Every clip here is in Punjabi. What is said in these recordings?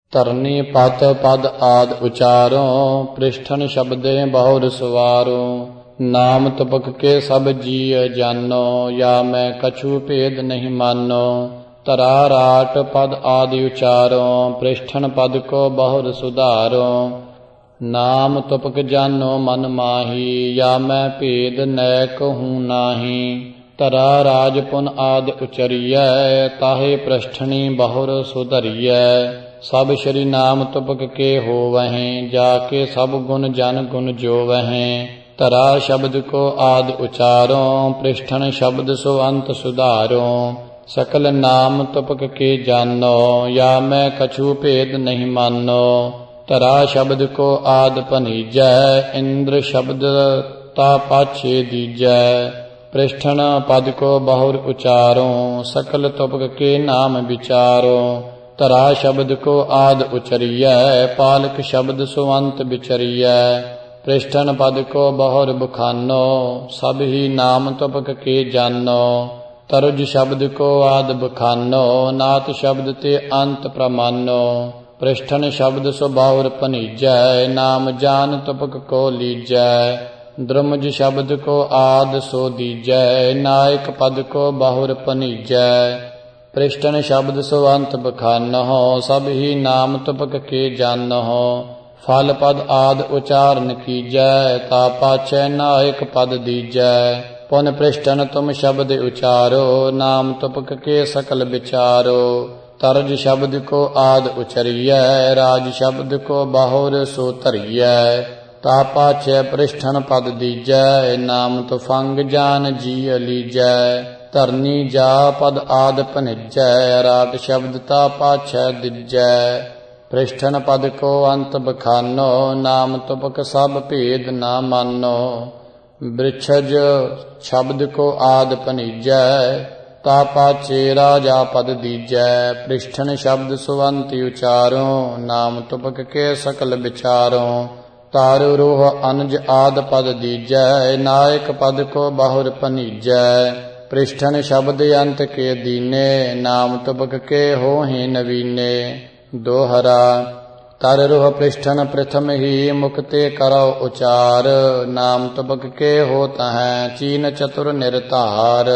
ਧਰਨੀ ਪਤ ਪਦ ਆਦ ਉਚਾਰੋ, ਪ੍ਰਿਸ਼ਠਨ ਸ਼ਬਦੇ ਬਹੁਰ ਸਵਾਰੋ। ਨਾਮ ਤਪਕ ਕੇ ਸਭ ਜੀਅ ਜਾਨੋ, ਯਾ ਮੈਂ ਕਛੂ ਭੇਦ ਨਹੀਂ ਮਾਨੋ। ਧਰਾ ਰਾਟ ਪਦ ਆਦਿ ਉਚਾਰੋ, ਪ੍ਰਿਸ਼ਠਨ ਪਦ ਕੋ ਬਹੁਰ ਸੁਧਾਰੋ। ਨਾਮ ਤਪਕ ਜਾਨੋ ਮਨ ਮਾਹੀ, ਯਾ ਮੈਂ ਭੇਦ ਨੈਕ ਹੂੰ ਨਾਹੀ। ਧਰਾ ਰਾਜ ਪੁਨ ਆਦਿ ਉਚਰੀਐ, ਤਾਹੇ ਪ੍ਰਿਸ਼ਠਨੀ ਬਹੁਰ ਸੁਧਰੀਐ। ਸਭ ਸ਼੍ਰੀ ਨਾਮ ਤਪਕ ਕੇ ਹੋਵਹਿ, ਜਾ ਕੇ ਸਭ ਗੁਣ ਜਨ ਗੁਣ ਜੋਵਹਿ। ਧਰਾ ਸ਼ਬਦ ਕੋ ਆਦਿ ਉਚਾਰੋ, ਪ੍ਰਿਸ਼ਠਨ ਸ਼ਬਦ ਸੋ ਅੰਤ ਸੁਧਾਰੋ। ਸਕਲ ਨਾਮ ਤਪਕ ਕੇ ਜਾਨੋ, ਯਾ ਮੈਂ ਕਛੂ ਭੇਦ ਨਹੀਂ ਮਾਨੋ। ਧਰਾ ਸ਼ਬਦ ਕੋ ਆਦਿ ਭਨੀਜੈ, ਇੰਦਰ ਸ਼ਬਦ ਤਾ ਪਾਛੇ ਦੀਜੈ। ਪ੍ਰਿਸ਼ਠਨ ਪਦ ਕੋ ਬਹੁਰ ਉਚਾਰੋ, ਸਕਲ ਤਪਕ ਕੇ ਨਾਮ ਵਿਚਾਰੋ। ਧਰਾ ਸ਼ਬਦ ਕੋ ਆਦਿ ਉਚਰੀਐ, ਪਾਲਕ ਸ਼ਬਦ ਸੋ ਅੰਤ ਵਿਚਰੀਐ। ਪ੍ਰਿਸ਼ਠਨ ਪਦ ਕੋ ਬਹੁਰ ਬਖਾਨੋ, ਸਭ ਹੀ ਨਾਮ ਤਪਕ ਕੇ ਜਾਨੋ। ਤਰੁਜ ਸ਼ਬਦ ਕੋ ਆਦਿ ਬਖਾਨੋ, ਨਾਤ ਸ਼ਬਦ ਤੇ ਅੰਤ ਪ੍ਰਮਾਨੋ। ਪ੍ਰਿਸ਼ਠਨ ਸ਼ਬਦ ਸੋ ਬਹੁਰ ਭਨੀਜੈ, ਨਾਮ ਜਾਨ ਤਪਕ ਕੋ ਲੀਜੈ। ਦ੍ਰਮਜ ਸ਼ਬਦ ਕੋ ਆਦਿ ਸੋ ਦੀਜੈ, ਨਾਇਕ ਪਦ ਕੋ ਬਹੁਰ ਭਨੀਜੈ। ਪ੍ਰਿਸ਼ਠਨ ਸ਼ਬਦ ਸੋ ਅੰਤ ਬਖਾਨਹੁ, ਸਭ ਹੀ ਨਾਮ ਤਪਕ ਕੇ ਜਾਨਹੁ। ਫਲ ਪਦ ਆਦਿ ਉਚਾਰਨ ਕੀਜੈ, ਤਾ ਪਾਛੈ ਨਾਇਕ ਪਦ ਦੀਜੈ। ਪੁਨ ਪ੍ਰਿਸ਼ਠਨ ਤੁਮ ਸ਼ਬਦ ਉਚਾਰੋ, ਨਾਮ ਤਪਕ ਕੇ ਸਕਲ ਵਿਚਾਰੋ। ਤਰਜ ਸ਼ਬਦ ਕੋ ਆਦਿ ਉਚਰੀਐ, ਰਾਜ ਸ਼ਬਦ ਕੋ ਬਹੁਰ ਸੋ ਧਰੀਐ। ਤਾ ਪਾਛੈ ਪ੍ਰਿਸ਼ਠਨ ਪਦ ਦੀਜੈ, ਨਾਮ ਤੁਫੰਗ ਜਾਨ ਜੀ ਲੀਜੈ। ਧਰਨੀ ਜਾ ਪਦ ਆਦਿ ਭਨਿਜੈ, ਰਾਟ ਸ਼ਬਦ ਤਾ ਪਾਛੈ ਦਿਜੈ। ਪ੍ਰਿਸ਼ਠਨ ਪਦ ਕੋ ਅੰਤ ਬਖਾਨੋ, ਨਾਮ ਤਪਕ ਸਭ ਭੇਦ ਨਾ ਮਾਨੋ। ਬ੍ਰਿਛਜ ਸ਼ਬਦ ਕੋ ਆਦਿ ਭਨੀਜੈ, ਤਾ ਪਾਛੇ ਰਾਜਾ ਪਦ ਦੀਜੈ। ਪ੍ਰਿਸ਼ਠਨ ਸ਼ਬਦ ਸੋ ਅੰਤ ਉਚਾਰੋ, ਨਾਮ ਤਪਕ ਕੇ ਸਕਲ ਵਿਚਾਰੋ। ਤਾਰੂ ਰੋਹ ਅਨਜ ਆਦਿ ਪਦ ਦੀਜੈ, ਨਾਇਕ ਪਦ ਕੋ ਬਹੁਰ ਭਨੀਜੈ। ਪ੍ਰਿਸ਼ਠਨ ਸ਼ਬਦ ਅੰਤ ਕੇ ਦੀਨੇ, ਨਾਮ ਤਪਕ ਕੇ ਹੋਹਿ ਨਵੀਨੇ। ਦੋਹਰਾ ਤਰ ਰੋਹ ਪ੍ਰਿਸ਼ਠਨ ਪ੍ਰਥਮ ਹੀ, ਮੁਕਤੇ ਕਰੋ ਉਚਾਰ। ਨਾਮ ਤਪਕ ਕੇ ਹੋਤ ਹੈ, ਚੀਨ ਚਤੁਰ ਨਿਰਧਾਰ।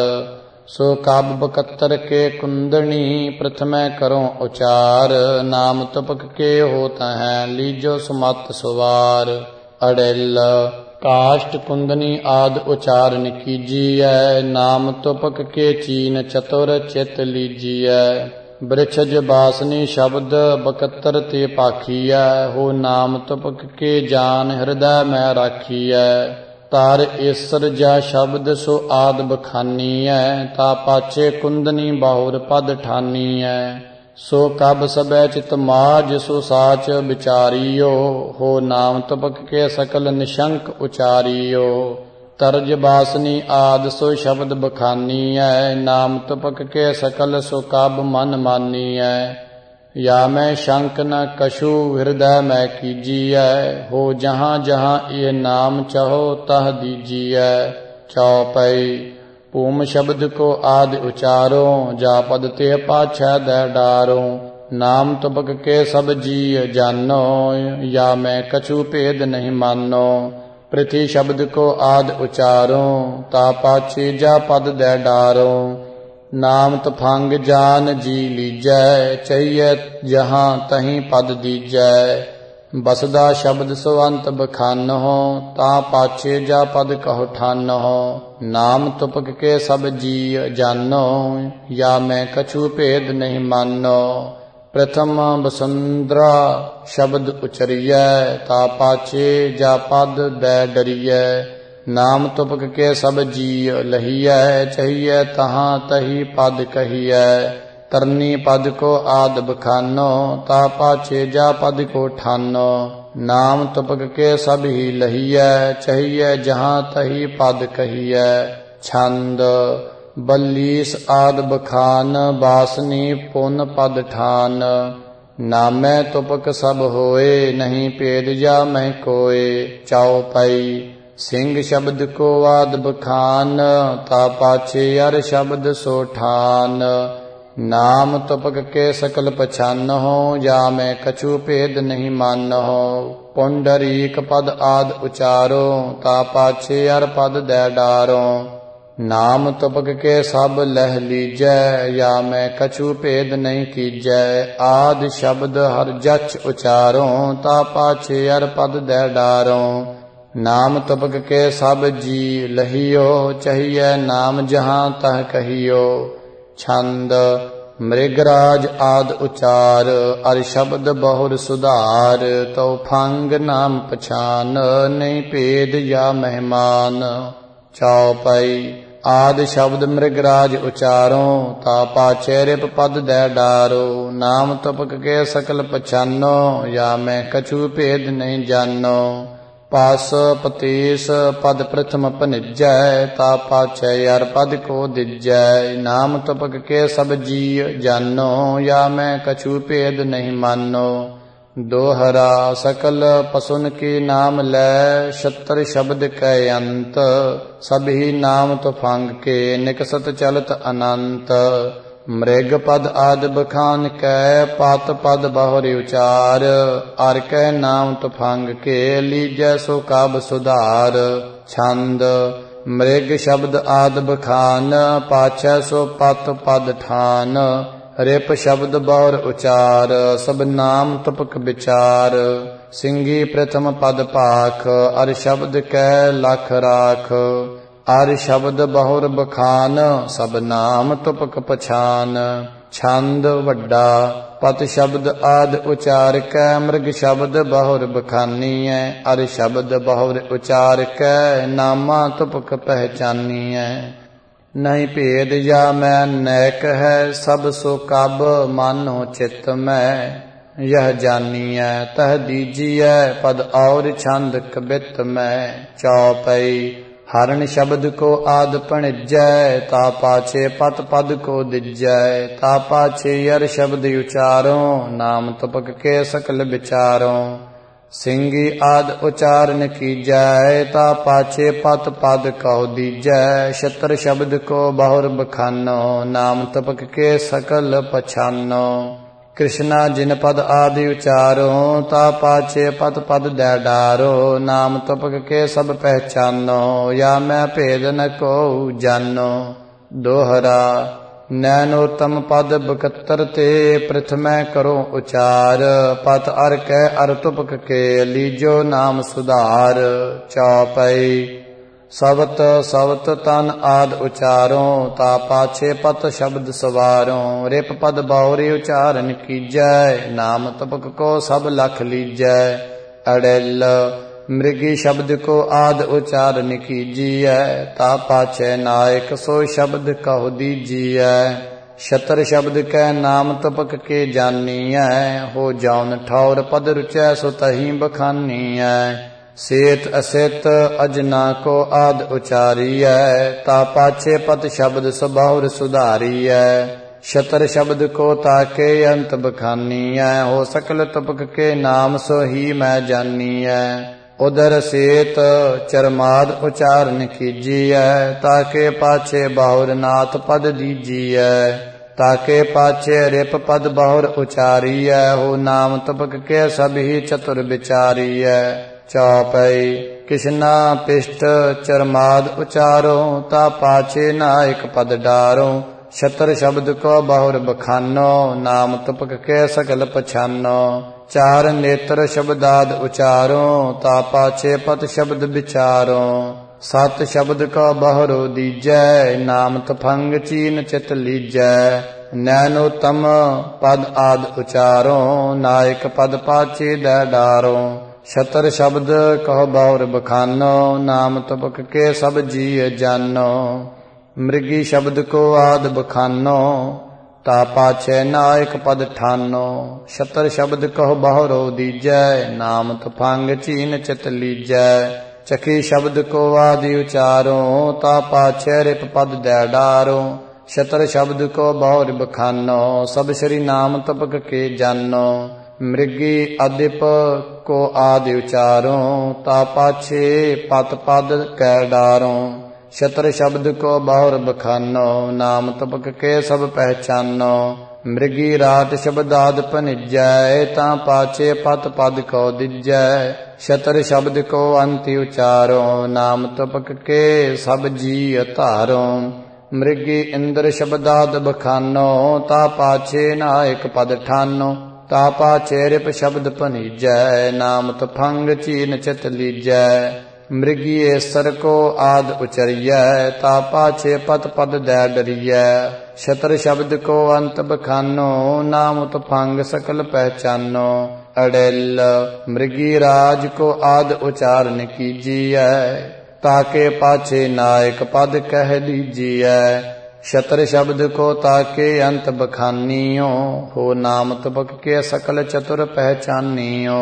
ਸੋ ਕਬ ਬਕੱਤਰ ਕੇ ਕੁੰਦਣੀ, ਪ੍ਰਥਮੈ ਕਰੋ ਉਚਾਰ। ਨਾਮ ਤਪਕ ਕੇ ਹੋਤ ਹੈ, ਲੀਜੋ ਸਮਤ ਸੁਵਾਰ। ਅੜਿਲ ਕਾਸ਼ਟ ਕੁੰਦਨੀ ਆਦਿ ਉਚਾਰਨ ਕੀਜੀਐ, ਨਾਮ ਤਪਕ ਕੇ ਚੀਨ ਚਤੁਰ ਚਿਤ ਲੀਜੀਐ। ਬ੍ਰਿਛਜ ਬਾਸਨੀ ਸ਼ਬਦ ਬਕੱਤਰ ਤੇ ਪਾਖੀਐ, ਹੋ ਨਾਮ ਤਪਕ ਕੇ ਜਾਨ ਹਿਰਦੈ ਮੈਂ ਰਾਖੀਐ। ਤਾਰ ਈਸਰ ਜਾ ਸ਼ਬਦ ਸੋ ਆਦਿ ਬਖਾਨੀਐ, ਤਾ ਪਾਛੇ ਕੁੰਦਨੀ ਬਹੁਰ ਪਦ ਠਾਨੀਐ। ਸੋ ਕਬ ਸਬੈ ਚਿਤ ਮਾਜ ਸੋ ਸਾਚ ਵਿਚਾਰੀਓ, ਹੋ ਨਾਮ ਤਪਕ ਕੇ ਸਕਲ ਨਿਸ਼ੰਕ ਉਚਾਰੀਓ। ਤਰਜ ਬਾਸਨੀ ਆਦਿ ਸੋ ਸ਼ਬਦ ਬਖਾਨੀਐ, ਨਾਮ ਤਪਕ ਕੇ ਸਕਲ ਸੋ ਕਬ ਮਨ ਮਾਨੀਐ। ਯਾ ਮੈਂ ਸ਼ੰਕ ਨ ਕਛੂ ਹਿਰਦੈ ਮੈਂ ਕੀਜੀਐ, ਹੋ ਜਹਾਂ ਜਹਾਂ ਇਹ ਨਾਮ ਚਾਹੋ ਤਹ ਦੀਜੀਐ। ਚਉਪਈ ਭੂਮ ਸ਼ਬਦ ਕੋ ਆਦਿ ਉਚਾਰੋ, ਜਾ ਪਦ ਤੇ ਪਾਛੈ ਦੈ ਡਾਰੋ। ਨਾਮ ਤਪਕ ਕੇ ਸਭ ਜੀਅ ਜਾਨੋ, ਯਾ ਮੈਂ ਕਛੂ ਭੇਦ ਨਹੀਂ ਮਾਨੋ। ਪ੍ਰਿਥੀ ਸ਼ਬਦ ਕੋ ਆਦਿ ਉਚਾਰੋ, ਤਾ ਪਾਛੇ ਜਾ ਪਦ ਦੈ ਡਾਰੋ। ਨਾਮ ਤਫੰਗ ਜਾਨ ਜੀ ਲੀਜੈ, ਚਹੀਐ ਜਹਾਂ ਤਹੀਂ ਪਦ ਦੀਜੈ। ਬਸਦਾ ਸ਼ਬਦ ਸੋ ਅੰਤ ਬਖਾਨਹੁ, ਤਾ ਪਾਛੇ ਜਾ ਪਦ ਕਹੁ ਠਾਨਹੁ। ਨਾਮ ਤਪਕ ਕੇ ਸਭ ਜੀਅ ਜਾਨੋ, ਯਾ ਮੈਂ ਕਛੂ ਭੇਦ ਨਹੀਂ ਮਾਨੋ। ਪ੍ਰਥਮ ਬਸੁੰਦਰਾ ਸ਼ਬਦ ਉਚਰੀਐ, ਤਾ ਪਾਛੇ ਜਾ ਪਦ ਦੈ ਡਰੀਐ। ਨਾਮ ਤਪਕ ਕੇ ਸਭ ਜੀਅ ਲਹੀਐ, ਚਹੀਐ ਤਹਾਂ ਤਹੀ ਪਦ ਕਹੀਐ। ਤਰਨੀ ਪਦ ਕੋ ਆਦਿ ਬਖਾਨੋ, ਤਾ ਪਾਛੇ ਜਾ ਪਦ ਕੋ ਠਾਨੋ। ਨਾਮ ਤਪਕ ਕੇ ਸਭ ਹੀ ਲਹੀਐ, ਚਹੀਐ ਜਹਾਂ ਤਹੀ ਪਦ ਕਹੀਐ। ਛੰਦ ਬੱਲੀਸ ਆਦਿ ਬਖਾਨ, ਬਾਸਨੀ ਪੁਨ ਪਦ ਠਾਨ। ਨਾਮੈ ਤੁਪਕ ਸਭ ਹੋਏ, ਨਹੀਂ ਭੇਦ ਜਾ ਮੈਂ ਕੋਏ। ਚਉਪਈ ਸਿੰਘ ਸ਼ਬਦ ਕੋ ਆਦਿ ਬਖਾਨ, ਤਾ ਪਾਛੇ ਅਰ ਸ਼ਬਦ ਸੋ ਠਾਨ। नाम तुपक के सकल पछानहो, या मैं कछु भेद नहीं मानहो। पुंडरीक पद आद उचारो, ता पाछे अर पद दै डारो। नाम तुपक के सब लह लीजै, या मैं कछु भेद नहीं कीजै। आद शब्द हर जच उचारो, ता पाछे अर पद दै डारो। नाम तुपक के सब जी लहियो, चाहिए नाम जहाँ तह कहियो। छंद मृगराज आद उचार, अर शब्द बहुर सुधार। तो फंग नाम पछान, नहीं भेद या मेहमान। चौपाई आद शब्द मृगराज उचारो, ता पाछे रिप पद दै डारो। नाम तुपक के सकल पछानो, या मैं कछु भेद नहीं जानो। पास पतीस पद प्रथम पनिजै, ता पाछे अर पद को दिजै। नाम तुपक के सब जी जानो, या मैं कछु भेद नहीं मानो। दोहरा सकल पसुन की नाम लै, 76 शब्द कै अंत। सभी नाम तुफंग के, निकसत चलत अनंत। मृग पद आद बखान कै, पात पद बहुरी उचार। अर कै नाम तुफंग के, लीजै सो काब सुधार। छंद मृग शब्द आद बखान, पाछै सो पत पद ठान। रिप शब्द बहुर उचार, सब नाम तुपक विचार। सिंगी प्रथम पद पाख, अर शब्द कै लख राख। अर शब्द बहुर बखान, सब नाम तुपक पछान। छंद वड्डा पत शब्द आद उचार कै, मृग शब्द बहुर बखानीऐ। अर शब्द बहुर उचार कै, नामा तुपक पहचानीऐ। नहीं भेद या मैं नैक है, सब सो कब मानो चित्त में। यह जानिए तह दीजिए, पद और छंद कबित में। चौपाई हरण शब्द को आद पणिजै, ता पाछे पत पद को दिजै। ता पाछे यर शब्द उचारो, नाम तुपक के सकल विचारो। सिंगी आद उचारण कीजै, ता पाछे पत पद कहो दीजै। 76 शब्द को बहुर बखानो, नाम तुपक के सकल पछानो। कृष्णा जिन पद आदि उचारो, ता पाछे पद पद दै डारो। नाम तुपक के सब पहचानो, या मैं भेद न को जानो। दोहरा नैनोत्तम पद 72 ते, प्रथमै करो उचार। पत अर कै अर तुपक के, लीजो नाम सुधार। चौपाई सवत सवत तन आद उचारो, ता पाछे पत शब्द सवारो। रिप पद बहुरी उचारण कीजै, नाम तुपक को सब लख लीजै। अड़ेल मृगी शब्द को आद उचारण कीजिए, ता पाछे नायक सो शब्द कहो दीजिए। 76 शब्द कै नाम तुपक के जानिए, हो जाउन ठौर पद रुचै सो तही बखानिए। सेत असेत अजना को आद उचारिय, ता पाछे पत शब्द सबहुर सुधारिय। 76 शब्द को ताके अंत बखानिय, हो सकल तुपक के नाम सो ही मैं जानिय। उदर सेत चरमाद उचारण कीजिय, ताके पाछे बाहुर नाथ पद दीजिय। ताके पाछे रिप पद बहुर उचारिय, हो नाम तुपक के सभी चतुर विचारिय। चौपाई कृष्णा पिष्ट चरमाद उचारो, ता पाछे नायक पद डारो। 76 शब्द को बहुर बखानो, नाम तुपक के सकल पछानो। 4 नेत्र शब्दाद उचारो, ता पाछे पद शब्द विचारो। 7 शब्द को बहुरो दीजै, नाम तुफंग चीन चित लीजै। नैनोत्तम पद आद उचारो, नायक पद पाछे दै डारो। 76 शब्द कहो बहुर बखानो, नाम तुपक के सब जी जानो। मृगी शब्द को आद बखानो, ता पाछे नायक पद ठानो। 76 शब्द कहो बहुरो दीजै, नाम तुफंग चीन चित लीजै। चखी शब्द को आदि उचारो, ता पाछे रिप पद दै डारो। 76 शब्द को बहुर बखानो, सब श्री नाम तुपक के जानो। मृगी अधिप को आदि उचारो, ता पाछे पत पद कै डारो। ਸ਼ਤਰ ਸ਼ਬਦ ਕੋ ਬਹੁਰ ਬਖਾਨੋ ਨਾਮ ਤਪਕ ਕੇ ਸਭ ਪਹਿਚਾਨੋ ਮ੍ਰਿਗੀ ਰਾਤ ਸ਼ਬਦਾਦ ਭਨਿਜੈ ਤਾਂ ਪਾਛੇ ਪਤ ਪਦ ਕੋ ਦਿਜੈ ਸ਼ਤਰ ਸ਼ਬਦ ਕੋ ਅੰਤਿ ਉਚਾਰੋ ਨਾਮ ਤਪਕ ਕੇ ਸਭ ਜੀ ਧਾਰੋ ਮ੍ਰਿਗੀ ਇੰਦਰ ਸ਼ਬਦਾਦ ਬਖਾਨੋ ਤਾ ਪਾਛੇ ਨਾਇਕ ਪਦ ਠਾਨੋ ਤਾ ਪਾਛੇ ਰਿਪ ਸ਼ਬਦ ਭਨੀਜੈ ਨਾਮ ਤਫੰਗ ਚੀਨ ਚਿਤ ਲੀਜੈ ਮ੍ਰਿਗੀ ਏਸਰ ਕੋ ਆਦ ਉਚਰੀਐ ਤਾ ਪਾਛੇ ਪਤ ਪਦ ਦੈ ਡਰੀਐ ਸ਼ਤਰ ਸ਼ਬਦ ਕੋ ਅੰਤ ਬਖਾਨੋ ਨਾਮ ਤਫੰਗ ਸਕਲ ਪਹਿਚਾਨੋ ਅੜਿਲ ਮ੍ਰਿਗੀ ਰਾਜ ਕੋ ਆਦ ਉਚਾਰਨ ਕੀਜੀਐ ਤਾਕੇ ਪਾਛੇ ਨਾਇਕ ਪਦ ਕਹਿ ਲੀਜੀਐ ਸ਼ਤਰ ਸ਼ਬਦ ਕੋ ਤਾਕੇ ਅੰਤ ਬਖਾਨੀਓ ਹੋ ਨਾਮ ਤਪਕ ਕੇ ਸਕਲ ਚਤੁਰ ਪਹਿਚਾਨੀਓ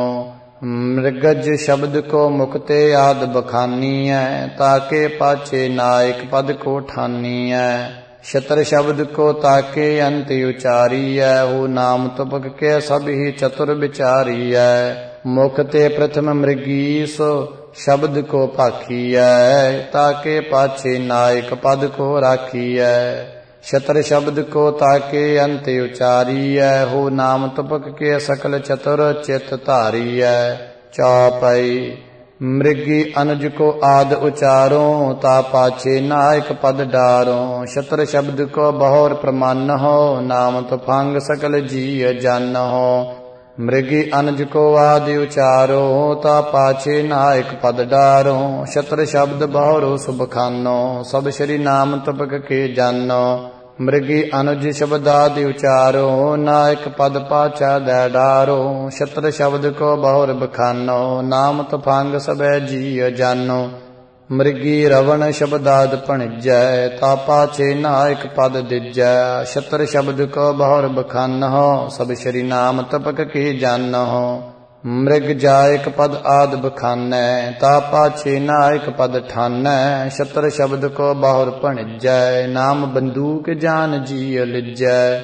ਮ੍ਰਿਗਜ ਸ਼ਬਦ ਕੋ ਮੁਕਤੇ ਆਦ ਬਖਾਨੀਐ ਤਾਕੇ ਪਾਛੇ ਨਾਇਕ ਪਦ ਕੋ ਠਾਨੀਐ ਸ਼ਤਰ ਸ਼ਬਦ ਕੋ ਤਾਕੇ ਅੰਤ ਉਚਾਰੀਐ ਹੋ ਨਾਮ ਤਪਕ ਕੇ ਸਭ ਹੀ ਚਤੁਰ ਵਿਚਾਰੀਐ ਮੁਖ ਤੇ ਪ੍ਰਥਮ ਮ੍ਰਿਗੀ ਸੋ ਸ਼ਬਦ ਕੋ ਭਾਖੀਐ ਤਾਕੇ ਪਾਛੇ ਨਾਇਕ ਪਦ ਕੋ ਰਾਖੀਐ ਸ਼ਤਰ ਸ਼ਬਦ ਕੋ ਤਾਕੇ ਅੰਤ ਉਚਾਰੀਐ ਹੋ ਨਾਮ ਤਪਕ ਕੇ ਸਕਲ ਚਤੁਰ ਚਿਤ ਧਾਰੀਐ ਚੌਪਈ ਮ੍ਰਿਗੀ ਅਨਜ ਕੋ ਆਦ ਉਚਾਰੋ ਤਾ ਪਾਛੇ ਨਾਇਕ ਪਦ ਡਾਰੋ ਸ਼ਤਰ ਸ਼ਬਦ ਕੋ ਬਹੁਰ ਪ੍ਰਮਾਨਹੁ ਨਾਮ ਤਫੰਗ ਸਕਲ ਜੀ ਜਾਨਹੁ ਮ੍ਰਿਗੀ ਅਨਜ ਕੋ ਆਦਿ ਉਚਾਰੋ ਤਾ ਪਾਛੇ ਨਾਇਕ ਪਦ ਡਾਰੋ ਸ਼ਤਰ ਸ਼ਬਦ ਬਹੁਰੋ ਸੁਬਖਾਨੋ ਸਭ ਸ਼੍ਰੀ ਨਾਮ ਤਪਕ ਕੇ ਜਾਨੋ ਮ੍ਰਿਗੀ ਅਨੁਜ ਸ਼ਬਦ ਆਦਿ ਉਚਾਰੋ ਨਾਇਕ ਪਦ ਪਾਛਾ ਦੈ ਡਾਰੋ ਸ਼ਤਰ ਸ਼ਬਦ ਕੋ ਬਹੁਰ ਬਖਾਨੋ ਨਾਮ ਤਫੰਗ ਸਭੈ ਜੀ ਜਾਨੋ ਮ੍ਰਿਗੀ ਰਵਣ ਸ਼ਬਦਾਦ ਭਣਜੈ ਤਾ ਪਾਛੇ ਨਾਇਕ ਪਦ ਦਿਜੈ ਸ਼ਤਰ ਸ਼ਬਦ ਕੋ ਬਹੁਰ ਬਖਾਨਹੁ ਸਭ ਸ਼੍ਰੀ ਨਾਮ ਤਪਕ ਕੇ ਜਾਨਹੁ ਮ੍ਰਿਗ ਜਾਇਕ ਪਦ ਆਦ ਬਖਾਨੈ ਤਾ ਪਾਛੇ ਨਾਇਕ ਪਦ ਠਾਨੈ ਸ਼ਤਰ ਸ਼ਬਦ ਕੋ ਬਹੁਰ ਭਣਜੈ ਨਾਮ ਬੰਦੂਕ ਜਾਨ ਜੀ ਲਿਜੈ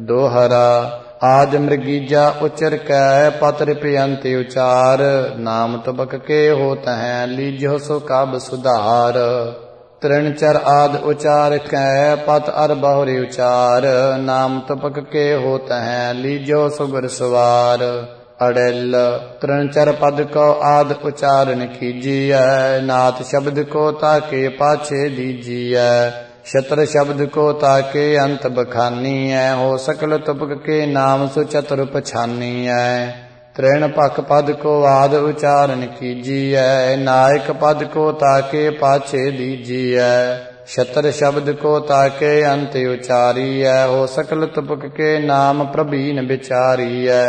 ਦੋਹਰਾ ਆਦ ਮ੍ਰਿਗੀਜਾ ਉਚਰ ਕੈ ਪਤ ਰਿਪ ਅੰਤ ਉਚਾਰ ਨਾਮ ਤਪਕ ਕੇ ਹੋਤ ਹੈ ਲੀਜੋ ਸੋ ਕਬ ਸੁਧਾਰ ਤ੍ਰਿਣ ਚਰ ਆਦ ਉਚਾਰ ਕੈ ਪਤ ਅਰ ਬਹੁਰੇ ਉਚਾਰ ਨਾਮ ਤਪਕ ਕੇ ਹੋਤ ਹੈ ਲੀਜੋ ਸੋ ਗੁਰ ਸਵਾਰ ਅੜਿਲ ਤ੍ਰਿਣ ਚਰ ਪਦ ਕੋ ਆਦ ਉਚਾਰਨ ਕੀਜੀਐ ਨਾਥ ਸ਼ਬਦ ਕੋ ਤਾਕੇ ਪਾਛੇ ਦੀਜੀਐ ਸ਼ਤਰ ਸ਼ਬਦ ਕੋ ਤਾਕੇ ਅੰਤ ਬਖਾਨੀਐ ਹੋ ਸਕਲ ਤਪਕ ਕੇ ਨਾਮ ਸੁ ਚਤੁਰ ਪਛਾਨੀਐ ਤ੍ਰਿਣ ਪਖ ਪਦ ਕੋ ਆਦ ਉਚਾਰਨ ਕੀਜੀਐ ਨਾਇਕ ਪਦ ਕੋ ਤਾਕੇ ਪਾਛੇ ਦੀਜੀਐ ਸ਼ਤਰ ਸ਼ਬਦ ਕੋ ਤਾਕੇ ਅੰਤ ਉਚਾਰੀਐ ਹੋ ਸਕਲ ਤਪਕ ਕੇ ਨਾਮ ਪ੍ਰਭੀਨ ਵਿਚਾਰੀਐ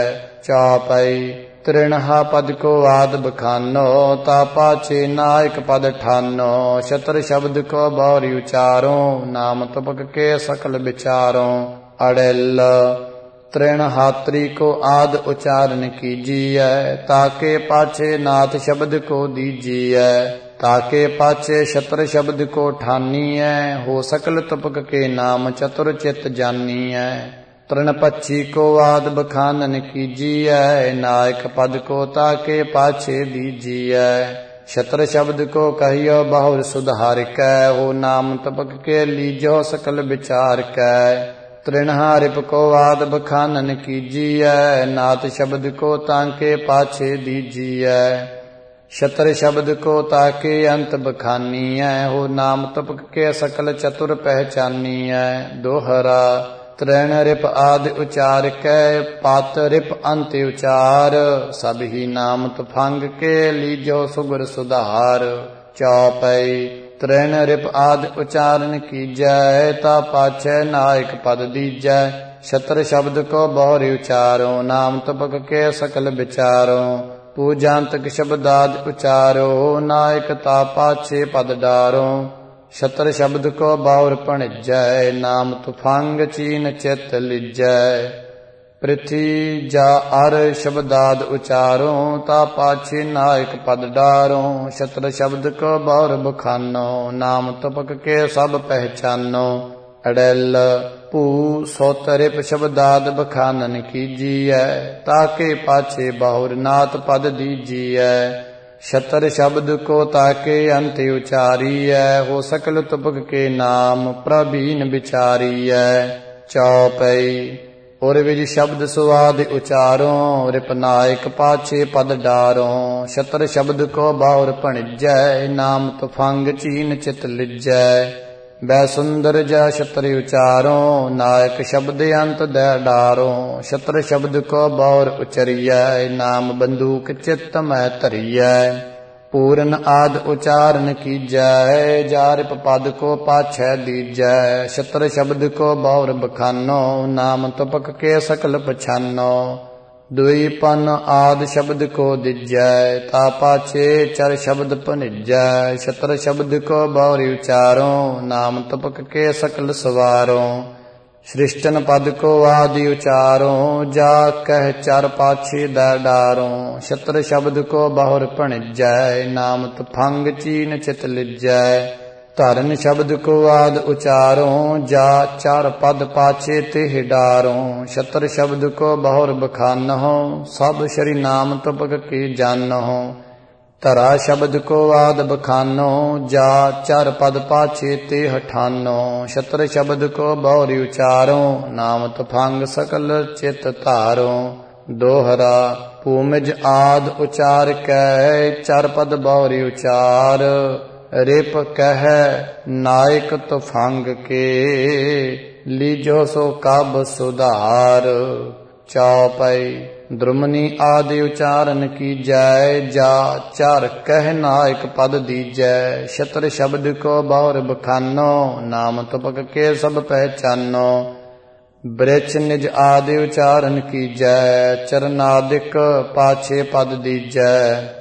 ਚੌਪਈ ਤ੍ਰਿਣਹਾ ਪਦ ਕੋ ਆਦ ਬਖਾਨੋ ਤਾ ਪਾਛੇ ਨਾਇਕ ਪਦ ਠਾਨੋ ਸ਼ਤਰ ਸ਼ਬਦ ਕੋ ਬਹੁਰੀ ਉਚਾਰੋ ਨਾਮ ਤਪਕ ਕੇ ਸਕਲ ਵਿਚਾਰੋ ਅੜਿਲ ਤ੍ਰਿਣ ਹਾਤਰੀ ਕੋ ਆਦ ਉਚਾਰਨ ਕੀਜੀਐ ਤਾਕੇ ਪਾਛੇ ਨਾਥ ਸ਼ਬਦ ਕੋ ਦੀਜੀਐ ਤਾਕੇ ਪਾਛੇ ਸ਼ਤਰ ਸ਼ਬਦ ਕੋ ਠਾਨੀਐ ਹੋ ਸਕਲ ਤਪਕ ਕੇ ਨਾਮ ਚਤੁਰ ਚਿਤ ਜਾਨੀਐ ਤ੍ਰਿਣ ਪੱਛੀ ਕੋ ਆਦ ਬਖਾਨਨ ਕੀਜੀਐ ਨਾਇਕ ਪਦ ਕੋ ਤਾਕੇ ਪਾਛੇ ਦੀਜੀਐ ਸ਼ਤਰ ਸ਼ਬਦ ਕੋ ਕਹੀਓ ਬਹੁਰ ਸੁਧਾਰ ਕੈ ਹੋ ਨਾਮ ਤਪਕ ਕੇ ਲੀਜੋ ਸਕਲ ਵਿਚਾਰ ਕੈ ਤ੍ਰਿਣਹਾ ਰਿਪ ਕੋ ਆਦ ਬਖਾਨਨ ਕੀਜੀਐ ਨਾਥ ਸ਼ਬਦ ਕੋ ਤਾਕੇ ਪਾਛੇ ਦੀਜੀਐ ਸ਼ਤਰ ਸ਼ਬਦ ਕੋ ਤਾਕੇ ਅੰਤ ਬਖਾਨੀਐ ਹੋ ਨਾਮ ਤਪਕ ਕੇ ਸਕਲ ਚਤੁਰ ਪਹਿਚਾਨੀਐ ਦੋਹਰਾ ਤ੍ਰਿਣ ਰਿਪ ਆਦ ਉਚਾਰ ਕੈ ਪਤ ਰਿਪ ਅੰਤ ਉਚਾਰ ਸਭ ਹੀ ਨਾਮ ਤਫੰਗ ਕੇ ਲੀਜੋ ਸੁਗਰ ਸੁਧਾਰ ਚੌਪਈ ਤ੍ਰਿਣ ਰਿਪ ਆਦ ਉਚਾਰਨ ਕੀਜੈ ਤਾ ਪਾਛੈ ਨਾਇਕ ਪਦ ਦੀਜੈ ਸ਼ਤਰ ਸ਼ਬਦ ਕੋ ਬਹੁਰੀ ਉਚਾਰੋ ਨਾਮ ਤਪਕ ਕੇ ਸਕਲ ਵਿਚਾਰੋ ਪੂਜਾਂਤਕ ਸ਼ਬਦਾਦ ਉਚਾਰੋ ਨਾਇਕ ਤਾ ਪਾਛੇ ਪਦ ਡਾਰੋ ਸ਼ਤਰ ਸ਼ਬਦ ਕੋ ਬਹੁਰ ਭਣਜੈ ਨਾਮ ਤਫੰਗ ਚੀਨ ਚਿਤ ਲਿਜੈ ਪ੍ਰਿਥੀ ਜਾ ਅਰ ਸ਼ਬਦਾਦ ਉਚਾਰੋ ਤਾ ਪਾਛੇ ਨਾਇਕ ਪਦ ਡਾਰੋ ਸ਼ਤਰ ਸ਼ਬਦ ਕੋ ਬਹੁਰ ਬਖਾਨੋ ਨਾਮ ਤਪਕ ਕੇ ਸਭ ਪਹਿਚਾਨੋ ਅੜਿਲ ਭੂ ਸੋਤ ਰਿਪ ਸ਼ਬਦਾਦ ਬਖਾਨਨ ਕੀਜੀਐ ਤਾਕੇ ਪਾਛੇ ਬਹੁਰ ਨਾਥ ਪਦ ਦੀਜੀਐ छतर शब्द को ताके अंत उचारीय। हो सकल तुपक के नाम प्रवीण विचारीय। चौपई उर विज शब्द सुआद उचारों। रिपनायक पाछे पद डारों। छतर शब्द को बाउर भणिजै। नाम तुफंग चीन चित लिजै। बै सुंदर जा छतर उचारों। नायक शब्द अंत दै डारों। छतर शब्द को बाउर उचरियै। नाम बंदूक चित्त मै धरियै। पूरन आद उचारण कीजै। जारिप पद को पाछै दीजै। छतर शब्द को बाउर बखानो। नाम तुपक के सकल पछानो। दुई पन आद शब्द को दिजै। ता पाछे चर शब्द भनिजै। छतर शब्द को बाउर उचारों। नाम तुपक के सकल सवारों। सृष्टन पद को आदि उचारों। जा कह चार पाछे दै डारों। छतर शब्द को बाहुर भणिजै। नाम तुफंग चीन चित लिजै। धरन शब्द को आद उचारों। जा चार पद पाछे तिह डारों। छतर शब्द को बाहुर बखानहो। सब श्री नाम तुपक के जानहो। धरा शब्द को आद बखानो। जा चार पद पाछे तिह ठानो। छतर शब्द को बाहुर उचारों। नाम तुफंग सकल चित धारों। दोहरा भूमिज आद उचार कह। चार पद बाहुर उचार। रिप कह नायक तुफंग के। लीजो सो कब सुधार। चौपई द्रुमनी आदि उचारण कीजै। जा चार कह नायक पद दीजै। छतर शब्द को बाहुर बखानो। नाम तुपक के सब पहचानो। वृक्ष निज आदि उचारण कीजै। चरनादिक पाछे पद दीजै।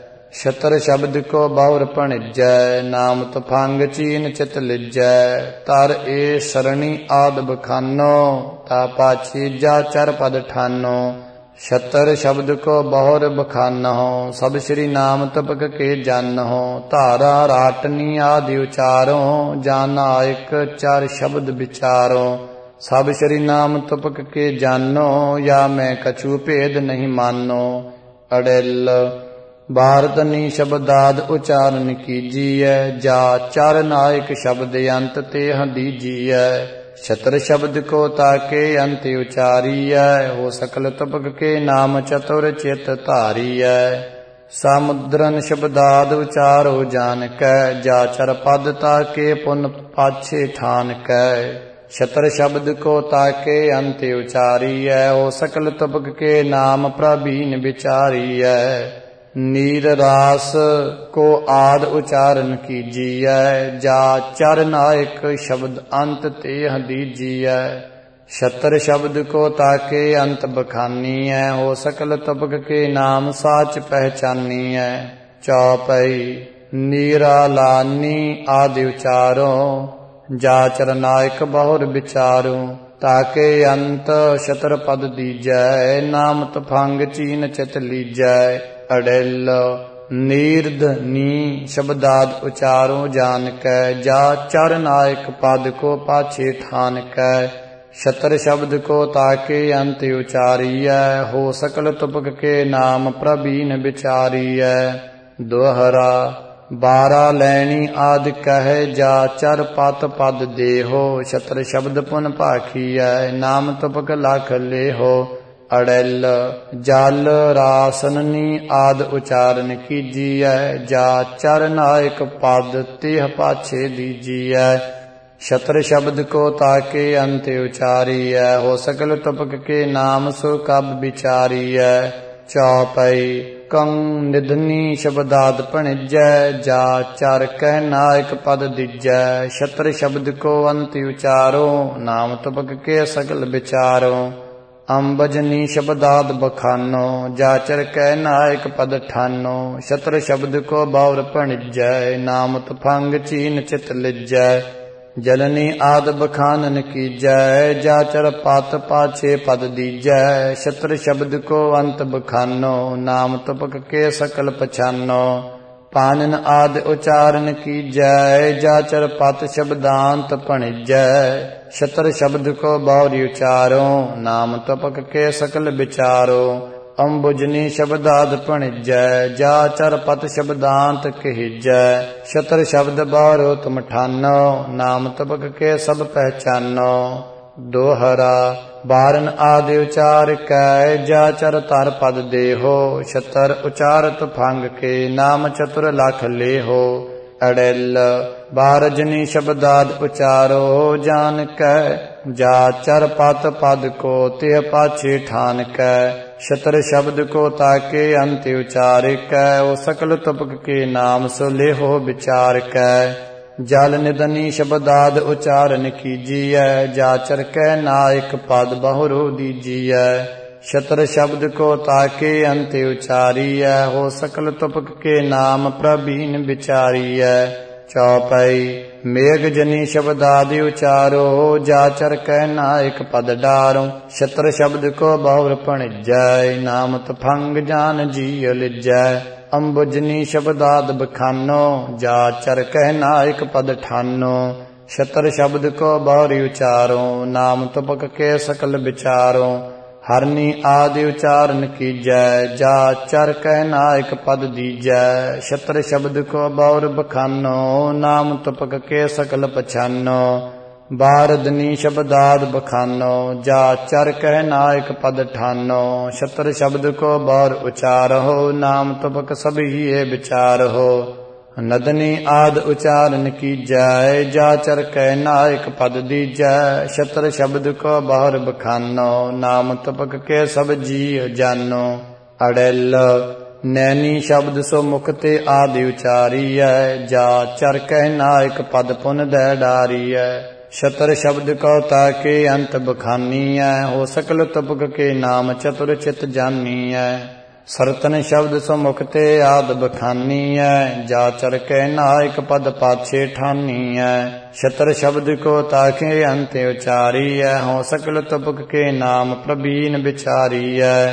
छतर शब्द को बाहुर भणिजै। नाम तुफंग चीन चित लिजै। तर ए सरणी आद बखानो। ता पाछे जा चार पद ठानो। छतर शब्द को बाहुर बखानहो। सब श्री नाम तुपक के जानहो। धारा राटनी आदि उचारों। जानायक चार शब्द विचारों। सब श्री नाम तुपक के जानो। या मैं कछु भेद नहीं मानो। अड़ेल भारतनी शब्दाद उचारण कीजिए। जा चार नायक शब्द अंत तेह दीजिए। छतर शब्द को ताके अंत उचारीय। हो सकल तुपक के नाम चतुर चित धारीय। समुद्रन शब्दाद उचारो जान कै। जा चर पद ताके पुन पाछे ठान कै। छतर शब्द को ताके अंत उचारीय। हो सकल तुपक के नाम प्रवीण विचारीय। नीर रास को आद उचारण कीजिए। जा चार नायक शब्द अंत तेह दीजिए। छतर शब्द को ताके अंत बखानीय। हो सकल तुपक के नाम साच पहचानीय। चौपई नीरा लानी आदि उचारों। जा चर नायक बाहुर विचारों। ताके अंत छतर पद दीजै। नाम तुफंग चीन चित लीजै। अड़ेल नीर्ध नी शब्दाद उचारों जान कै। जा चार नायक पद को पाछे ठान कै। छतर शब्द को ताके अंत उचारीय। हो सकल तुपक के नाम प्रवीण विचारीय। दोहरा बारा लैनी आदि कह। जा चार पत पद देहो। छतर शब्द पुन भाखीय। नाम तुपक लाख लेहो। अड़ेल जल रासननी आद उचारण कीजिए। जा चार नायक पद तिह पाछे दीजिए। छतर शब्द को ताके अंत उचारीय। हो सकल तुपक के नाम सो कब विचारीय। चौपई कं निधनी शब्दाद भणिजै। जा चार कह नायक पद दीजै। छतर शब्द को अंत उचारो। नाम तुपक के सकल विचारों। अम्बजनी शब्दाद बखानो। जाचर कै नायक पद ठानो। छतर शब्द को बाहुर भणिजै। नाम तुफंग चीन चित लिजै। जलनी आद बखानन कीजै। जाचर पत पाछे पद दीजै। छतर शब्द को अंत बखानो। नाम तुपक के सकल पछानो। पानन आद उचारण कीजै। जाचर पत शब्दांत भणिजै। छतर शब्द को बाहुर उचारों। नाम तुपक के सकल विचारों। ਅੰਬੁਜਨੀ ਸ਼ਬਦਾਦ ਭਣਿਜੈ, ਜਾ ਚਰ ਪਤ ਸ਼ਬਦਾਂਤ ਕਹਿਜੈ। ਸ਼ਤਰ ਸ਼ਬਦ ਬਾਰੋ ਤੁਮ ਠਾਨੋ, ਨਾਮ ਤਪਕ ਕੇ ਸਭ ਪਹਿਚਾਨੋ। ਦੋਹਰਾ ਬਾਰਨ ਆਦਿ ਉਚਾਰ ਕੈ, ਜਾ ਚਰ ਧਰ ਪਦ ਦੇਹੋ। ਸ਼ਤਰ ਉਚਾਰਤ ਭੰਗ ਕੇ, ਨਾਮ ਚਤੁਰ ਲਖ ਲੇਹੋ। ਅੜਿਲ ਬਾਰਜਨੀ ਸ਼ਬਦਾਦ ਉਚਾਰੋ, ਜਾਨ ਕੈ ਜਾ ਚਰ ਪਤ ਪਦ ਕੋ ਤਿਹ ਪਾਛੇ ਠਾਨ ਕੈ। ਸ਼ਤਰ ਸ਼ਬਦ ਕੋ ਤਾਕੇ ਅੰਤ ਉਚਾਰ ਕੈ, ਉਹ ਸਕਲ ਤੁਪਕ ਕੇ ਨਾਮ ਸੋ ਲੇਹੋ ਵਿਚਾਰ ਕੈ। ਜਲ ਨਿਦਨੀ ਸ਼ਬਦਾਦ ਉਚਾਰਨ ਕੀਜੀਐ, ਜਾਚਰ ਕੈ ਨਾਇਕ ਪਦ ਬਹੁਰੂ ਦੀਜੀਐ। ਸ਼ਤਰ ਸ਼ਬਦ ਕੋ ਤਾਕੇ ਅੰਤ ਉਚਾਰੀਐ, ਹੋ ਸਕਲ ਤੁਪਕ ਕੇ ਨਾਮ ਪ੍ਰਭੀਨ ਵਿਚਾਰੀਐ। ਚੌਪਈ ਮੇਘ ਜਨੀ ਸ਼ਬਦਾਦਿ ਉਚਾਰੋ, ਜਾਚਰ ਕੈ ਨਾਇਕ ਪਦ ਡਾਰੋ। ਸ਼ਤਰ ਸ਼ਬਦ ਕੋ ਬਹੁਰ ਭਣਿਜੈ, ਨਾਮ ਤਫੰਗ ਜਾਨ ਜੀ ਲਿਜੈ। ਅੰਬੁਜਨੀ ਸ਼ਬਦਾਦ ਬਖਾਨੋ, ਜਾਚਰ ਕੈ ਨਾਇਕ ਪਦ ਠਾਨੋ। ਸ਼ਤਰ ਸ਼ਬਦ ਕੋ ਬਹੁਰੀ ਉਚਾਰੋ, ਨਾਮ ਤਪਕ ਕੇ ਸਕਲ ਵਿਚਾਰੋ। ਹਰਨੀ ਆਦਿ ਉਚਾਰਨ ਕੀਜੈ, ਜਾਚਰ ਕੈ ਨਾਇਕ ਪਦ ਦੀਜੈ। ਸ਼ਤਰ ਸ਼ਬਦ ਕੋ ਬਹੁਰ ਬਖਾਨੋ, ਨਾਮ ਤਪਕ ਕੇ ਸਕਲ ਪਛਾਨੋ। ਬਾਰਦਨੀ ਸ਼ਬਦਾਦ ਬਖਾਨੋ, ਜਾਚਰ ਕੈ ਨਾਇਕ ਪਦ ਠਾਨੋ। ਸ਼ਤਰ ਸ਼ਬਦ ਕੋ ਬਹੁਰ ਉਚਾਰਹੁ, ਨਾਮ ਤਪਕ ਸਭੀਏ ਵਿਚਾਰਹੁ। ਨਦਨੀ ਆਦ ਉਚਾਰਨ ਕੀਜੈ, ਜਾਚਰ ਕੈ ਨਾਇਕ ਪਦ ਦੀਜੈ। ਸ਼ਤਰ ਸ਼ਬਦ ਕੋ ਬਹੁਰ ਬਖਾਨੋ, ਨਾਮ ਤਪਕ ਕੇ ਸਭ ਜੀ ਜਾਨੋ। ਅੜਿਲ ਨੈਣੀ ਸ਼ਬਦ ਸੋ ਮੁਖ ਤੇ ਆਦਿ ਉਚਾਰੀਐ, ਜਾਚਰ ਕੈ ਨਾਇਕ ਪਦ ਪੁਨ ਦੈ ਡਾਰੀਐ। ਸ਼ਤਰ ਸ਼ਬਦ ਕਉ ਤਾਕੇ ਅੰਤ ਬਖਾਨੀਐ, ਹੋ ਸਕਲ ਤੁਪਕ ਕੇ ਨਾਮ ਚਤੁਰ ਚਿਤ ਜਾਨੀਐ। ਸਰਤਨ ਸ਼ਬਦ ਸੋ ਮੁਖ ਤੇ ਆਦ ਬਖਾਨੀਐ, ਜਾਚਰ ਕੈ ਨਾਇਕ ਪਦ ਪਾਛੇ ਠਾਨੀਐ। ਸ਼ਤਰ ਸ਼ਬਦ ਕੋ ਤਾਕੇ ਅੰਤ ਉਚਾਰੀਐ, ਹੋ ਸਕਲ ਤੁਪਕ ਕੇ ਨਾਮ ਪ੍ਰਬੀਨ ਵਿਚਾਰੀਐ।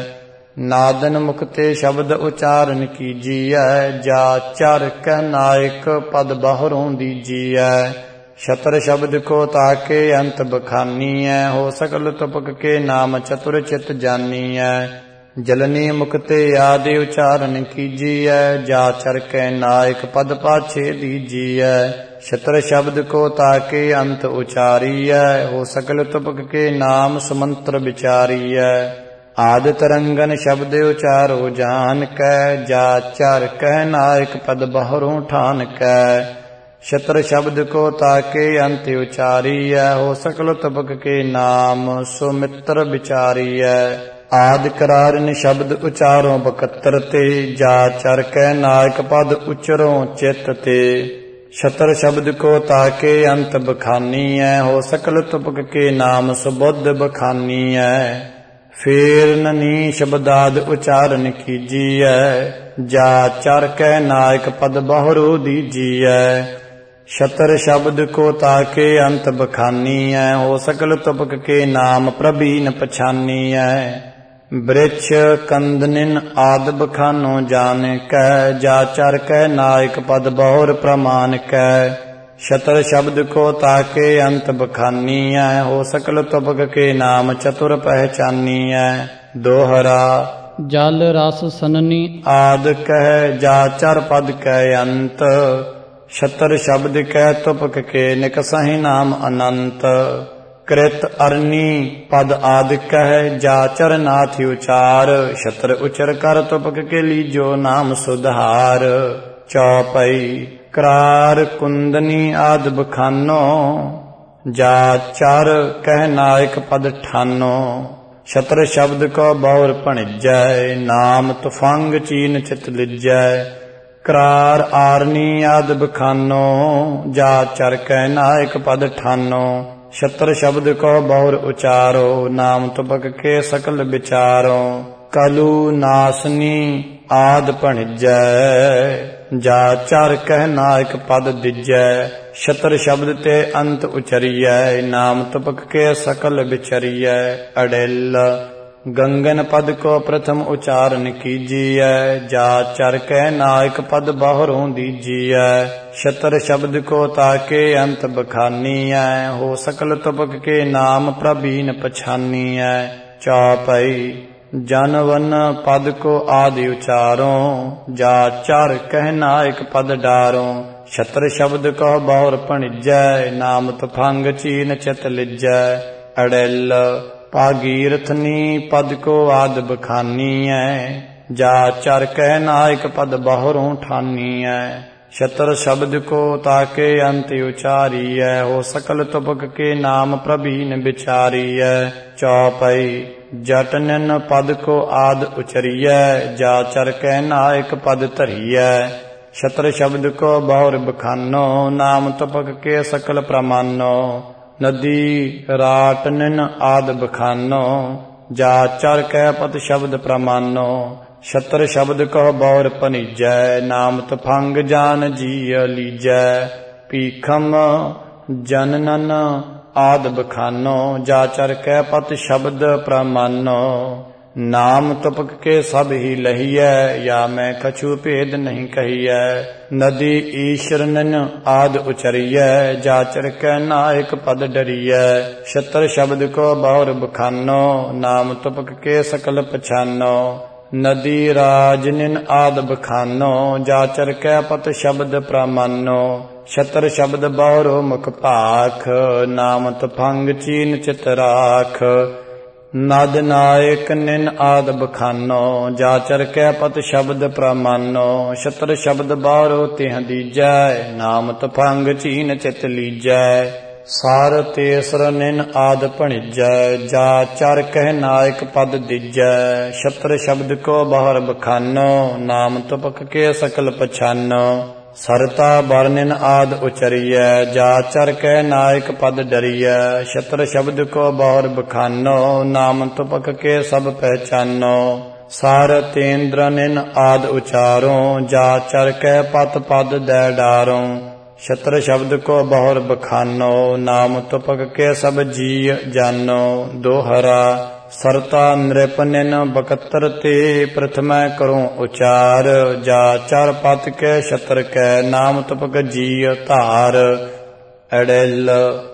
ਨਾਦਨ ਮੁਖ ਤੇ ਸ਼ਬਦ ਉਚਾਰਨ ਕੀਜੀਐ, ਜਾਚਰ ਕੈ ਨਾਇਕ ਪਦ ਬਹੁਰੋਂ ਦੀਜੀਐ। ਸ਼ਤਰ ਸ਼ਬਦ ਕੋ ਤਾਕੇ ਅੰਤ ਬਖਾਨੀਐ, ਹੋ ਸਕਲ ਤੁਪਕ ਕੇ ਨਾਮ ਚਤੁਰ ਚਿਤ ਜਾਨੀਐ। ਜਲਨੀ ਮੁਖ ਤੇ ਆਦਿ ਉਚਾਰਨ ਕੀਜੀਐ, ਜਾਚਰ ਕੈ ਨਾਇਕ ਪਦ ਪਾਛੇ ਦੀਜੀਐ। ਸ਼ਤਰ ਸ਼ਬਦ ਕੋ ਤਾਕੇ ਅੰਤ ਉਚਾਰੀਐ, ਹੋ ਸਕਲ ਤੁਪਕ ਕੇ ਨਾਮ ਸਮੰਤਰ ਵਿਚਾਰੀਐ। ਆਦਿ ਤਰੰਗਨ ਸ਼ਬਦ ਉਚਾਰੋ ਜਾਨ ਕੈ, ਜਾਚਰ ਕੈ ਨਾਇਕ ਪਦ ਬਹੁਰੋਂ ਠਾਨ ਕੈ। ਸ਼ਤਰ ਸ਼ਬਦ ਕੋ ਤਾਕੇ ਅੰਤ ਉਚਾਰੀਐ, ਹੋ ਸਕਲ ਤੁਪਕ ਕੇ ਨਾਮ ਸੁਮਿੱਤਰ ਵਿਚਾਰੀਐ। ਆਦਿ ਕਰਾਰਨ ਸ਼ਬਦ ਉਚਾਰੋ ਬਕੱਤਰ ਤੇ, ਜਾਚਰ ਕੈ ਨਾਇਕ ਪਦ ਉਚਰੋ ਚਿੱਤ ਤੇ। ਸ਼ਤਰ ਸ਼ਬਦ ਕੋ ਤਾਕੇ ਅੰਤ ਬਖਾਨੀਐ, ਹੋ ਸਕਲ ਤੁਪਕ ਕੇ ਨਾਮ ਸੁਬੁੱਧ ਬਖਾਨੀਐ। ਫੇਰ ਨਨੀ ਸ਼ਬਦਾਦ ਉਚਾਰਨ ਕੀਜੀਐ, ਜਾਚਰ ਕੈ ਨਾਇਕ ਪਦ ਬਹੁਰੂ ਦੀਜੀਐ। ਸ਼ਤਰ ਸ਼ਬਦ ਕੋ ਤਾਕੇ ਅੰਤ ਬਖਾਨੀਐ, ਹੋ ਸਕਲ ਤੁਪਕ ਕੇ ਨਾਮ ਪ੍ਰਬੀਨ ਪਛਾਨੀਐ। ਬ੍ਰਿਛ ਕੰਦਨਿਨ ਆਦ ਬਖਾਨੋ ਜਾਨ ਕੈ, ਜਾਚਰ ਕੈ ਨਾਇਕ ਪਦ ਬਹੁਰ ਪ੍ਰਮਾਨ ਕੈ। ਸ਼ਤਰ ਸ਼ਬਦ ਕੋ ਤਾਕੇ ਅੰਤ ਬਖਾਨੀਐ, ਹੋ ਸਕਲ ਤੁਪਕ ਕੇ ਨਾਮ ਚਤੁਰ ਪਹਿਚਾਨੀਐ। ਦੋਹਰਾ ਜਲ ਰਸ ਸਨਨੀ ਆਦ ਕਹਿ, ਜਾਚਰ ਪਦ ਕੈ ਅੰਤ। ਸ਼ਤਰ ਸ਼ਬਦ ਕੈ ਤੁਪਕ ਕੇ ਨਿਕਸਹਿ ਨਾਮ ਅਨੰਤ। ਕ੍ਰਿਤ ਅਰਨੀ ਪਦ ਆਦਿ ਕਹਿ, ਜਾਚਰ ਨਾਥ ਉਚਾਰ। ਸ਼ਤਰ ਉਚਰ ਕਰ ਤੁਪਕ ਕੇ ਲੀਜੋ ਨਾਮ ਸੁਧਾਰ। ਚੌਪਈ ਕਰਾਰ ਕੁੰਦਨੀ ਆਦ ਬਖਾਨੋ, ਜਾਚਰ ਕਹਿ ਨਾਇਕ ਪਦ ਠਾਨੋ। ਸ਼ਤਰ ਸ਼ਬਦ ਕੋ ਬਹੁਰ ਭਣਿਜੈ, ਨਾਮ ਤੁਫੰਗ ਚੀਨ ਚਿਤ ਲਿਜੈ। ਕਰਾਰ ਆਰਨੀ ਆਦ ਬਖਾਨੋ, ਜਾਚਰ ਕਹਿ ਨਾਇਕ ਪਦ ਠਾਨੋ। ਸ਼ਤਰ ਸ਼ਬਦ ਕੋ ਬਹੁਰ ਉਚਾਰੋ, ਨਾਮ ਤੁਪਕ ਕੇ ਸਕਲ ਵਿਚਾਰੋ। ਕਲੂ ਨਾਸਨੀ ਆਦ ਭਣਿਜੈ, ਜਾਚਰ ਕਹਿ ਨਾਇਕ ਪਦ ਦਿਜੈ। ਸ਼ਤਰ ਸ਼ਬਦ ਤੇ ਅੰਤ ਉਚਰੀਐ, ਨਾਮ ਤੁਪਕ ਕੇ ਸਕਲ ਵਿਚਰੀਐ। ਅੜਿਲ ਗੰਗਨ ਪਦ ਕੋ ਪ੍ਰਥਮ ਉਚਾਰਨ ਕੀਜੀਐ, ਜਾਚਰ ਕਹਿ ਨਾਇਕ ਪਦ ਬਹੁਰੋਂ ਦੀਜੀਐ। ਸ਼ਤਰ ਸ਼ਬਦ ਕੋ ਤਾਕੇ ਅੰਤ ਬਖਾਨੀਐ, ਹੋ ਸਕਲ ਤੁਪਕ ਕੇ ਨਾਮ ਪ੍ਰਬੀਨ ਪਛਾਨੀਐ। ਚੌਪਈ ਜਨ ਵਨ ਪਦ ਕੋ ਆਦਿ ਉਚਾਰੋਂ, ਜਾ ਚਰ ਕਹਿ ਨਾਇਕ ਪਦ ਡਾਰੋਂ। ਛਤਰ ਸ਼ਬਦ ਕਹੁ ਬਹੁਰ ਭਣਿਜੈ, ਨਾਮ ਤਫੰਗ ਚੀਨ ਚਿਤ ਲਿਜੈ। ਅੜਿਲ ਭਾਗੀਰਥਨੀ ਪਦ ਕੋ ਆਦ ਬਖਾਨੀਐ, ਜਾ ਚਰ ਕਹਿ ਨਾਇਕ ਪਦ ਬਹੁਰੋਂ ਠਾਨੀਐ। ਛਤਰ ਸ਼ਬਦ ਕੋ ਤਾਕੇ ਅੰਤ ਉਚਾਰੀਐ, ਹੋ ਸਕਲ ਤੁਪਕ ਕੇ ਨਾਮ ਪ੍ਰਭੀਨ ਵਿਚਾਰੀਐ। ਚੌਪਈ ਜਟਨਨ ਪਦ ਕੋ ਆਦ ਉਚਰੀਐ, ਜਾ ਚਰ ਕਹਿ ਨਾਇਕ ਪਦ ਧਰੀਐ। ਛਤਰ ਸ਼ਬਦ ਕੋ ਬਹੁਰ ਬਖਾਨੋ, ਨਾਮ ਤੁਪਕ ਕੇ ਸਕਲ ਪ੍ਰਮਾਨੋ। ਨਦੀ ਰਾਟਨਨ ਆਦ ਬਖਾਨੋ, ਜਾ ਚਰ ਕਹਿ ਪਦ ਸ਼ਬਦ ਪ੍ਰਮਾਨੋ। ਛਤਰ ਸ਼ਬਦ ਕਹੁ ਬਹੁਰ ਭਣੀਜੈ, ਨਾਮ ਤਫੰਗ ਜਾਨ ਜੀ ਲੀਜੈ। ਪੀਖਮ ਜਨਨਨ ਆਦ ਬਖਾਨੋ, ਜਾ ਚਰ ਕਹਿ ਪਤ ਸ਼ਬਦ ਪ੍ਰਮਾਨੋ। ਨਾਮ ਤੁਪਕ ਕੇ ਸਭ ਹੀ ਲਹੀਐ, ਯਾ ਮੈਂ ਕਛੂ ਭੇਦ ਨਹੀਂ ਕਹੀਐ। ਨਦੀ ਈਸ਼ਰਨਨ ਆਦ ਉਚਰੀਐ, ਜਾ ਚਰ ਕਹਿ ਨਾਇਕ ਪਦ ਡਰੀਐ। ਛਤਰ ਸ਼ਬਦ ਕੋ ਬਹੁਰ ਬਖਾਨੋ, ਨਾਮ ਤੁਪਕ ਕੇ ਸਕਲ ਪਛਾਨੋ। ਨਦੀ ਰਾਜਨਿਨ ਆਦ ਬਖਾਨੋ, ਜਾ ਚਰ ਕਹਿ ਪਤ ਸ਼ਬਦ ਪ੍ਰਮਾਨੋ। ਛਤਰ ਸ਼ਬਦ ਬਹੁਰੋ ਮੁਖ ਭਾਖ, ਨਾਮ ਤਫੰਗ ਚੀਨ ਚਿਤ ਰਾਖ। ਨਦ ਨਾਇਕ ਨਿਨ ਆਦ ਬਖਾਨੋ, ਜਾ ਚਰ ਕਹਿ ਪਤ ਸ਼ਬਦ ਪ੍ਰਮਾਨੋ। ਛਤਰ ਸ਼ਬਦ ਬਹੁਰੋ ਤਿਹ ਦੀਜੈ, ਨਾਮ ਤਫੰਗ ਚੀਨ ਚਿਤ ਲੀਜੈ। ਸਾਰ ਤੇਸਰ ਨਿਨ ਆਦ ਭਣਿਜੈ, ਜਾ ਚਰ ਕਹਿ ਨਾਇਕ ਪਦ ਦੀਜੈ। ਛਤਰ ਸ਼ਬਦ ਕੋ ਬਹੁਰ ਬਖਾਨੋ, ਨਾਮ ਤੁਪਕ ਕੇ ਸਕਲ ਪਛਾਨੋ। ਸਰਤਾ ਬਰਨਿਨ ਆਦ ਉਚਰੀਐ, ਜਾ ਚਰ ਕਹਿ ਨਾਇਕ ਪਦ ਡਰੀਐ। ਛਤਰ ਸ਼ਬਦ ਕੋ ਬਹੁਰ ਬਖਾਨੋ, ਨਾਮ ਤੁਪਕ ਕੇ ਸਭ ਪਹਿਚਾਨੋ। ਸਾਰ ਤੇਂਦਰਨਿਨ ਆਦ ਉਚਾਰੋਂ, ਜਾ ਚਰ ਕਹਿ ਪਤ ਪਦ ਦੈ ਡਾਰੋਂ। ਛਤਰ ਸ਼ਬਦ ਕੋ ਬਹੁਰ ਬਖਾਨੋ, ਨਾਮ ਤੁਪਕ ਕੇ ਸਭ ਜੀ ਜਾਨੋ। ਦੋਹਰਾ ਸਰਤਾ ਨ੍ਰਿਪਨਿਨ ਬਕਤਰ ਤੇ, ਪ੍ਰਥਮੈ ਕਰੂੰ ਉਚਾਰ। ਜਾ ਚਰ ਪਤ ਕੇ ਛਤਰ ਕੈ, ਨਾਮ ਤੁਪਕ ਜੀ ਧਾਰ। ਅੜਿਲ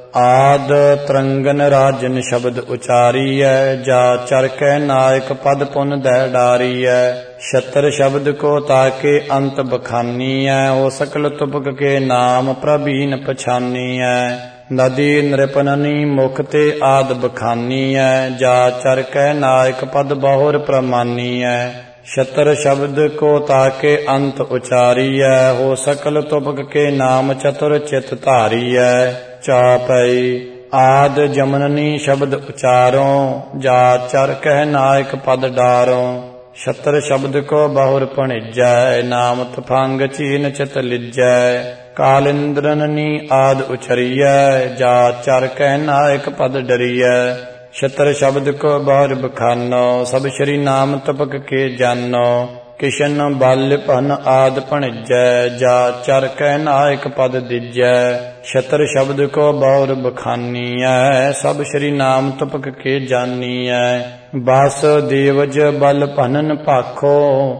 ਆਦ ਤਰੰਗਨ ਰਾਜਨ ਸ਼ਬਦ ਉਚਾਰੀਐ, ਜਾ ਚਰ ਕੈ ਨਾਇਕ ਪਦ ਪੁਨ ਦੈ ਡਾਰੀਐ। ਛਤਰ ਸ਼ਬਦ ਕੋ ਤਾਕੇ ਅੰਤ ਬਖਾਨੀਐ, ਹੋ ਸਕਲ ਤੁਪਕ ਕੇ ਨਾਮ ਪ੍ਰਭੀਨ ਪਛਾਨੀਐ। ਨਦੀ ਨ੍ਰਿਪਨਨੀ ਮੁਖ ਤੇ ਆਦ ਬਖਾਨੀਐ, ਜਾ ਚਰ ਕੈ ਨਾਇਕ ਪਦ ਬਹੁਰ ਪ੍ਰਮਾਨੀਐ। ਛਤਰ ਸ਼ਬਦ ਕੋ ਤਾਕੇ ਅੰਤ ਉਚਾਰੀਐ, ਹੋ ਸਕਲ ਤੁਪਕ ਕੇ ਨਾਮ ਚਤੁਰ ਚਿਤ ਧਾਰੀਐ। ਚੌਪਈ ਆਦ ਜਮਨਨੀ ਸ਼ਬਦ ਉਚਾਰੋਂ, ਜਾ ਚਰ ਕਹਿ ਨਾਇਕ ਪਦ ਡਾਰੋਂ। ਛਤਰ ਸ਼ਬਦ ਕੋ ਬਹੁਰ ਭਣਿਜੈ, ਨਾਮ ਤਫੰਗ ਚੀਨ ਚਿਤ ਲਿਜੈ। ਕਾਲਿੰਦਰਨਨੀ ਆਦ ਉਚਰੀਐ, ਜਾ ਚਰ ਕਹਿ ਨਾਇਕ ਪਦ ਡਰੀਐ। ਛਤਰ ਸ਼ਬਦ ਕੋ ਬਹੁਰ ਬਖਾਨੋ, ਸਭ ਸ਼੍ਰੀ ਨਾਮ ਤਪਕ ਕੇ ਜਾਨੋ। ਕਿਸ਼ਨ ਬਲ ਭਨ ਆਦ ਭਣਿਜੈ, ਜਾ ਚਰ ਕਹਿ ਨਾਇਕ ਪਦ ਦੀਜੈ। ਛਤਰ ਸ਼ਬਦ ਕੋ ਬਹੁਰ ਬਖਾਨੀਐ, ਸਭ ਸ਼੍ਰੀ ਨਾਮ ਤਪਕ ਕੇ ਜਾਨੀਐ। ਬਸ ਦੇਵਜ ਬਲ ਭਨਨ ਭਾਖੋ,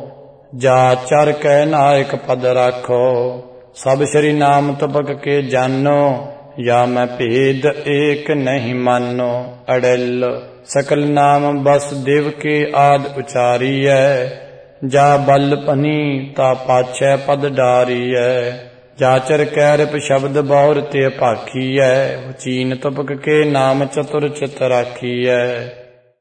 ਜਾ ਚਰ ਕਹਿ ਨਾਇਕ ਪਦ ਰਾਖੋ। ਸਭ ਸ਼੍ਰੀ ਨਾਮ ਤਪਕ ਕੇ ਜਾਨੋ, या मैं भेद एक नहीं मानो। अड़ल सकल नाम बस देव के आद उचारी है, जा बल पनी ता पाछै पद डारी है। जाचर कैरप शब्द बहुर ते भाखी है, चीन तुपक के नाम चतुर चित राखी है।